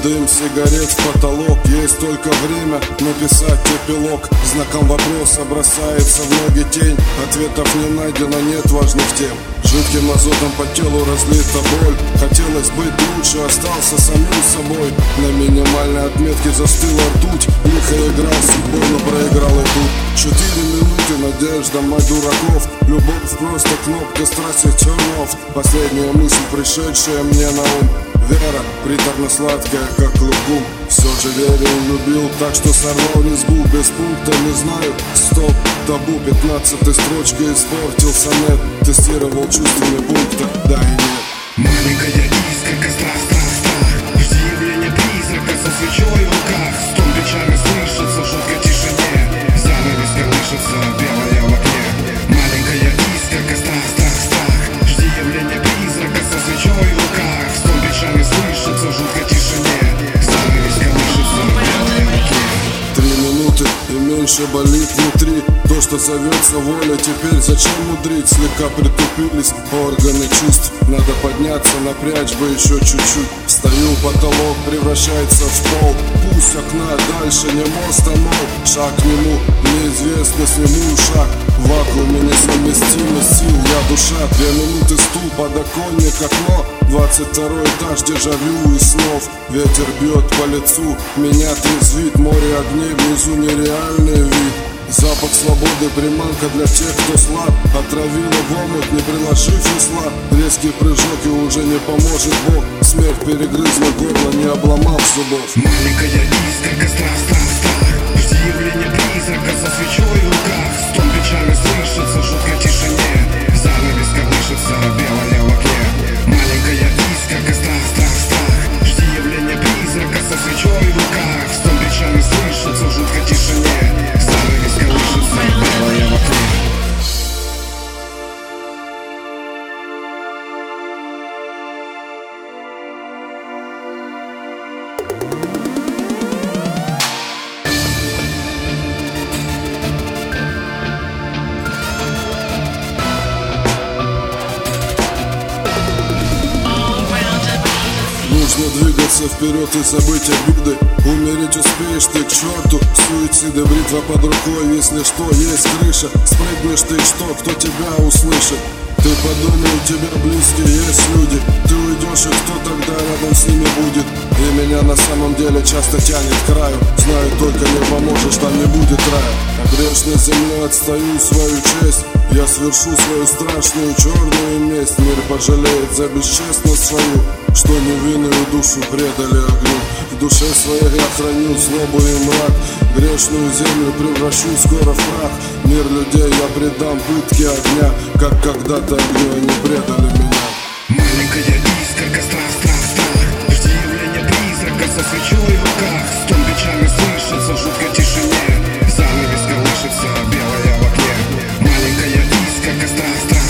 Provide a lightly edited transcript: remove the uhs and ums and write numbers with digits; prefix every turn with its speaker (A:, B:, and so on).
A: Дым сигарет в потолок, есть только время написать эпилог. Знаком вопроса бросается в ноги тень, ответов не найдено, нет важных тем. Жидким азотом по телу разлита боль, хотелось быть лучше, остался самим собой. На минимальной отметке застыла ртуть, лихо играл с судьбой, но проиграл и тут. 4 минуты, надежда, мать дураков. Любовь просто кнопка, страсти turn off. Последняя мысль, пришедшая мне на ум. Вера, приторно-сладкая, как лугум. Все же верил, любил, так что сорвал резьбу. Без пункта, не знаю, стоп, табу. 15-й строчкой испортил сонет. Тестировал чувствами пункта, да и нет.
B: Маленькая искорка, страх, страх, страх. Жди явления призрака со свечой в руках. Стон печально слышится в жуткой тишине. Занавес колышется, белая в окне. Маленькая искорка, страх, страх, страх. Жди явления призрака со свечой в руках. Стон печально слышится в жуткой тишине. Занавес колышется, белая в окне.
A: 3 минуты и меньше болит внутри. То, что зовется воля, теперь зачем мудрить? Слегка притупились органы чувств. Надо подняться, напрячь бы еще чуть-чуть. Встаю, потолок превращается в пол. Пусть окна дальше не мост, а мол. Шаг к нему, неизвестно, сниму шаг. В вакууме несовместимость сил, я душа. 2 минуты стул, подоконник, окно. 22 этаж, дежавю и снов. Ветер бьет по лицу, меня трезвит. Море огней, внизу нереальный вид. Запах свободы, приманка для тех, кто слаб. Отравила в омут, не приложив весла. Резкий прыжок и уже не поможет Бог. Смерть перегрызла горло, не обломав зубов.
B: Маленькая искорка, страх, страх, страх. Жди явления призрака со свечой в руках. Стон печально слышится в жуткой тишине. Занавес колышется, белая в окне. Маленькая искорка, страх, страх, страх. Жди явления призрака со свечой в руках. Стон печально слышится в жуткой тишине. Занавес колышется, белая в окне.
A: Нужно двигаться вперед и забыть обиды. Умереть успеешь ты к черту. Суициды, бритва под рукой. Если что, есть крыша. Спрыгнешь ты, что, кто тебя услышит? Ты подумай, у тебя близкие есть люди. Ты уйдешь, и кто тогда рядом с ними будет? И меня на самом деле часто тянет к краю. Знаю, только не поможешь, там не будет рая. А грешной земле отстаю свою честь. Я свершу свою страшную черную месть. Мир пожалеет за бесчестность свою, что невинную душу предали огню. В душе своей я храню злобу и мрак. Грешную землю превращу скоро в прах. Мир людей я предам пытке огня, как когда-то огню они предали меня.
B: Маленькая искорка, страх, страх, страх. Жди явления призрака со свечой в руках. Стон печально слышится в жуткой тишине. Занавес колышется, белая в окне. Маленькая искорка, страх, страх.